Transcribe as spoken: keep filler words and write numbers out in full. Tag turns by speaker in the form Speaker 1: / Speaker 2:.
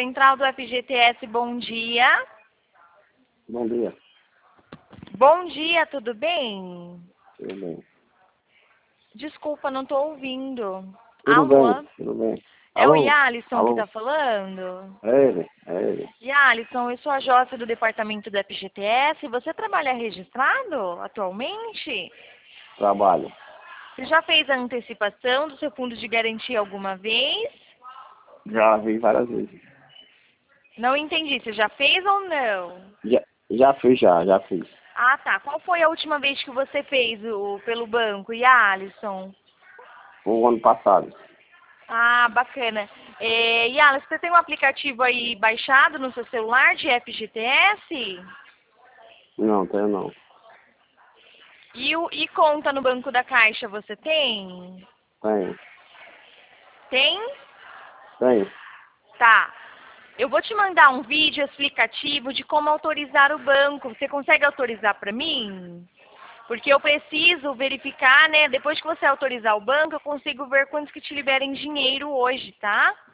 Speaker 1: Central do F G T S, bom dia.
Speaker 2: Bom dia.
Speaker 1: Bom dia, tudo bem?
Speaker 2: Tudo bem.
Speaker 1: Desculpa, não estou ouvindo.
Speaker 2: Tudo
Speaker 1: Alô?
Speaker 2: bem, tudo bem.
Speaker 1: É o
Speaker 2: Alô?
Speaker 1: Yalisson
Speaker 2: Alô?
Speaker 1: que está falando?
Speaker 2: É ele, é ele.
Speaker 1: Yalisson, eu sou a Jossa do departamento do F G T S. Você trabalha registrado atualmente?
Speaker 2: Trabalho.
Speaker 1: Você já fez a antecipação do seu fundo de garantia alguma vez?
Speaker 2: Já vi várias vezes.
Speaker 1: Não entendi, você já fez ou não?
Speaker 2: Já, já fiz, já, já fiz.
Speaker 1: Ah, tá. Qual foi a última vez que você fez o, pelo banco, Yalisson?
Speaker 2: O ano passado.
Speaker 1: Ah, bacana. É, Yalisson, você tem um aplicativo aí baixado no seu celular de F G T S?
Speaker 2: Não, tenho não.
Speaker 1: E, o, e conta no Banco da Caixa você tem?
Speaker 2: Tenho.
Speaker 1: Tem?
Speaker 2: Tenho.
Speaker 1: Tá. Eu vou te mandar um vídeo explicativo de como autorizar o banco. Você consegue autorizar para mim? Porque eu preciso verificar, né? Depois que você autorizar o banco, eu consigo ver quantos que te liberem dinheiro hoje, tá?